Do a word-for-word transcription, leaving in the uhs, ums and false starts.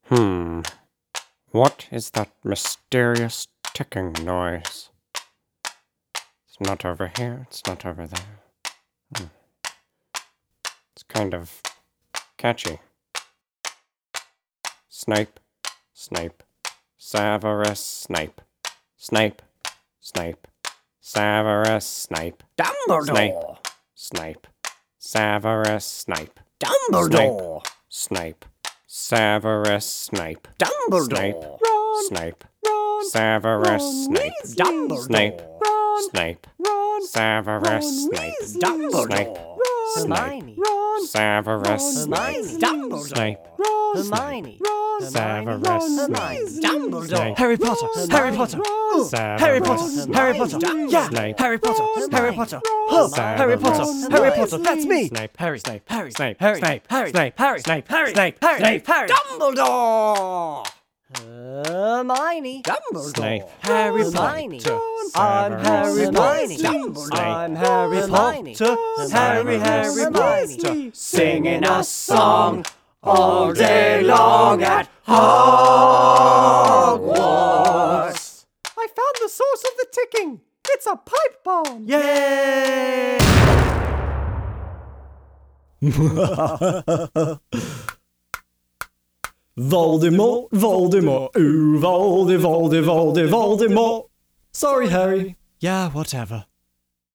Hmm. What is that mysterious ticking noise? It's not over here, it's not over there. Hmm. It's kind of catchy. Snape, Snape, Severus Snape, Snape, Snape, Severus Snape, Dumbledore! Snape, Severus Snape, Dumbledore! Snape, Severus Snape, Dumbledore! Snape, Snape, Severus Snape, Dumbledore! Snape, Snape, Severus Snape, Dumbledore! Hermione. Severus Snape, Dumbledore! Snape, Hermione. Severus Hermione. Dumbledore! Harry Potter, Harry Potter, Harry Potter, Harry Potter, yeah, Snape. Harry Potter, Harry Potter, Hermione. oh, Harry Potter, Harry Potter, that's me. Snape, Harry, Snape, Harry, Snape, Harry, Snape, Harry, Snape, Harry, Snape, Harry, Snape, Harry, Harry, Dumbledore! Hermione. Dumbledore! Snape, Harry Hermione. Potter. I'm Harry Hermione. Potter. Dumbledore! I'm Harry Hermione. Potter. Harry, Harry Hermione. Potter. Singing a song all day long at Hogwarts. I found the source of the ticking. It's a pipe bomb. Yay! Voldemort, Voldemort, ooh, Voldy, Voldy, Voldy, Voldemort. Sorry, Harry. Yeah, whatever.